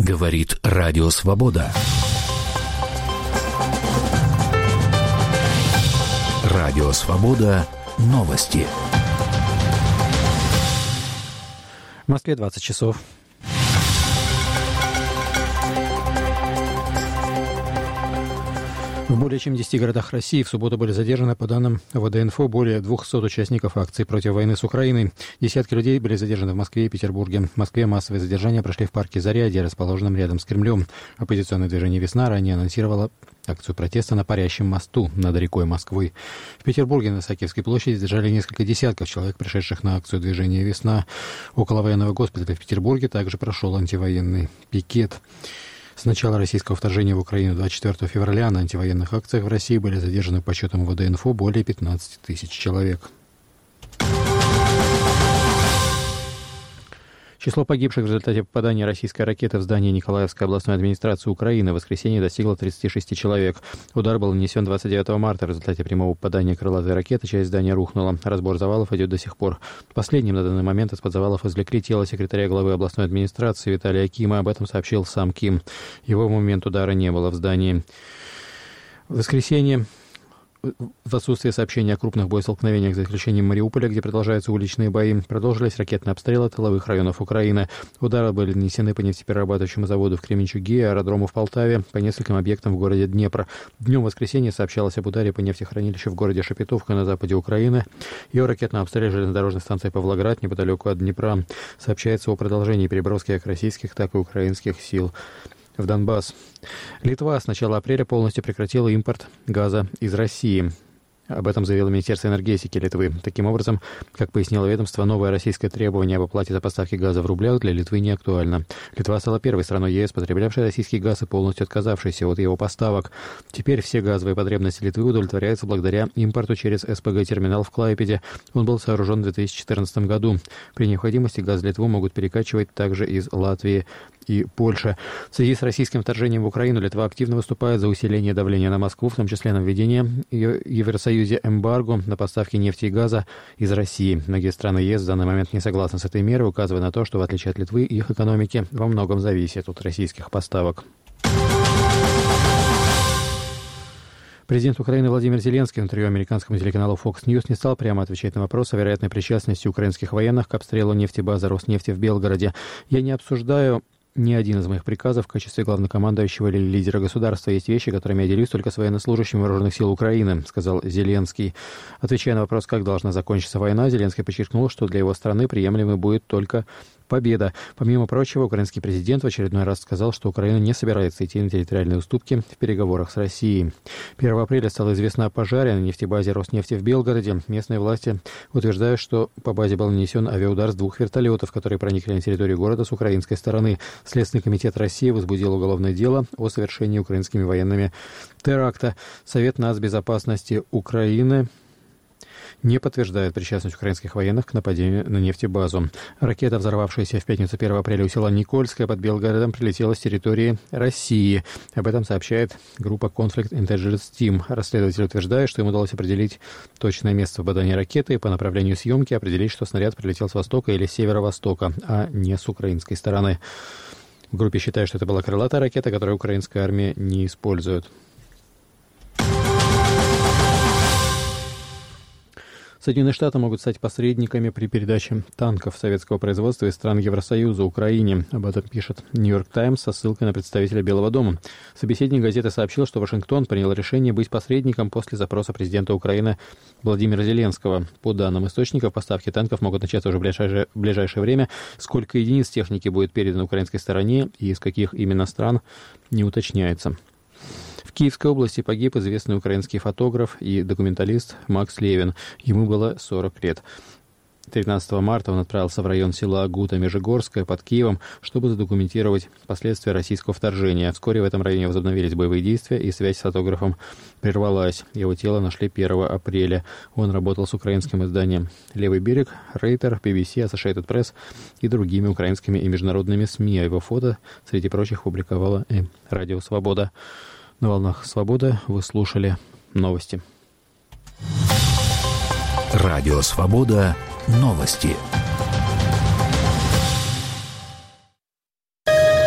Говорит Радио Свобода. Радио Свобода. Новости. В Москве 20 часов. В более чем 10 городах России в субботу были задержаны, по данным ВД-Инфо, более 200 участников акций против войны с Украиной. Десятки людей были задержаны в Москве и Петербурге. В Москве массовые задержания прошли в парке «Зарядье», расположенном рядом с Кремлем. Оппозиционное движение «Весна» ранее анонсировало акцию протеста на Парящем мосту над рекой Москвы. В Петербурге на Исаакиевской площади задержали несколько десятков человек, пришедших на акцию движения «Весна». Около военного госпиталя в Петербурге также прошел антивоенный пикет. С начала российского вторжения в Украину 24 февраля на антивоенных акциях в России были задержаны по подсчетам ВД-Инфо более 15 тысяч человек. Число погибших в результате попадания российской ракеты в здание Николаевской областной администрации Украины в воскресенье достигло 36 человек. Удар был нанесен 29 марта. В результате прямого попадания крылатой ракеты часть здания рухнула. Разбор завалов идет до сих пор. Последним на данный момент из-под завалов извлекли тело секретаря главы областной администрации Виталия Кима. Об этом сообщил сам Ким. Его в момент удара не было в здании. В воскресенье, в отсутствие сообщений о крупных боестолкновениях, за исключением Мариуполя, где продолжаются уличные бои, продолжились ракетные обстрелы тыловых районов Украины. Удары были нанесены по нефтеперерабатывающему заводу в Кременчуге, аэродрому в Полтаве, по нескольким объектам в городе Днепр. Днем воскресенья сообщалось об ударе по нефтехранилищу в городе Шепетовка на западе Украины и о ракетном обстреле железнодорожной станции Павлоград неподалеку от Днепра. Сообщается о продолжении переброски как российских, так и украинских сил в Донбасс. Литва с начала апреля полностью прекратила импорт газа из России. Об этом заявило Министерство энергетики Литвы. Таким образом, как пояснило ведомство, новое российское требование об оплате за поставки газа в рублях для Литвы не актуально. Литва стала первой страной ЕС, потреблявшей российский газ и полностью отказавшейся от его поставок. Теперь все газовые потребности Литвы удовлетворяются благодаря импорту через СПГ-терминал в Клайпеде. Он был сооружен в 2014 году. При необходимости газ Литву могут перекачивать также из Латвии и Польши. В связи с российским вторжением в Украину Литва активно выступает за усиление давления на Москву, в том числе на введение Евросоюзе эмбарго на поставки нефти и газа из России. Многие страны ЕС в данный момент не согласны с этой мерой, указывая на то, что в отличие от Литвы, их экономики во многом зависят от российских поставок. Президент Украины Владимир Зеленский в интервью американскому телеканалу Fox News не стал прямо отвечать на вопрос о вероятной причастности украинских военных к обстрелу нефтебазы Роснефти в Белгороде. «Я не обсуждаю ни один из моих приказов в качестве главнокомандующего или лидера государства. Есть вещи, которыми я делюсь только с военнослужащими вооруженных сил Украины», сказал Зеленский. Отвечая на вопрос, как должна закончиться война, Зеленский подчеркнул, что для его страны приемлемой будет только победа. Помимо прочего, украинский президент в очередной раз сказал, что Украина не собирается идти на территориальные уступки в переговорах с Россией. 1 апреля стало известно о пожаре на нефтебазе Роснефти в Белгороде. Местные власти утверждают, что по базе был нанесен авиаудар с 2 вертолетов, которые проникли на территорию города с украинской стороны. Следственный комитет России возбудил уголовное дело о совершении украинскими военными теракта. Совет нацбезопасности Украины не подтверждает причастность украинских военных к нападению на нефтебазу. Ракета, взорвавшаяся в пятницу 1 апреля у села Никольское под Белгородом, прилетела с территории России. Об этом сообщает группа Conflict Intelligence Team. Расследователь утверждает, что им удалось определить точное место попадания ракеты и по направлению съемки определить, что снаряд прилетел с востока или с северо-востока, а не с украинской стороны. В группе считают, что это была крылатая ракета, которую украинская армия не использует. Соединенные Штаты могут стать посредниками при передаче танков советского производства из стран Евросоюза Украине. Об этом пишет «Нью-Йорк Таймс» со ссылкой на представителя Белого дома. Собеседник газеты сообщил, что Вашингтон принял решение быть посредником после запроса президента Украины Владимира Зеленского. По данным источников, поставки танков могут начаться уже в ближайшее время. Сколько единиц техники будет передано украинской стороне и из каких именно стран, не уточняется. В Киевской области погиб известный украинский фотограф и документалист Макс Левин. Ему было 40 лет. 13 марта он отправился в район села Гута-Межигорское под Киевом, чтобы задокументировать последствия российского вторжения. Вскоре в этом районе возобновились боевые действия, и связь с фотографом прервалась. Его тело нашли 1 апреля. Он работал с украинским изданием «Левый берег», Рейтер, BBC, Associated Press и другими украинскими и международными СМИ. А его фото, среди прочих, публиковала и Радио Свобода. На волнах «Свобода» вы слушали новости. Радио Свобода. Новости.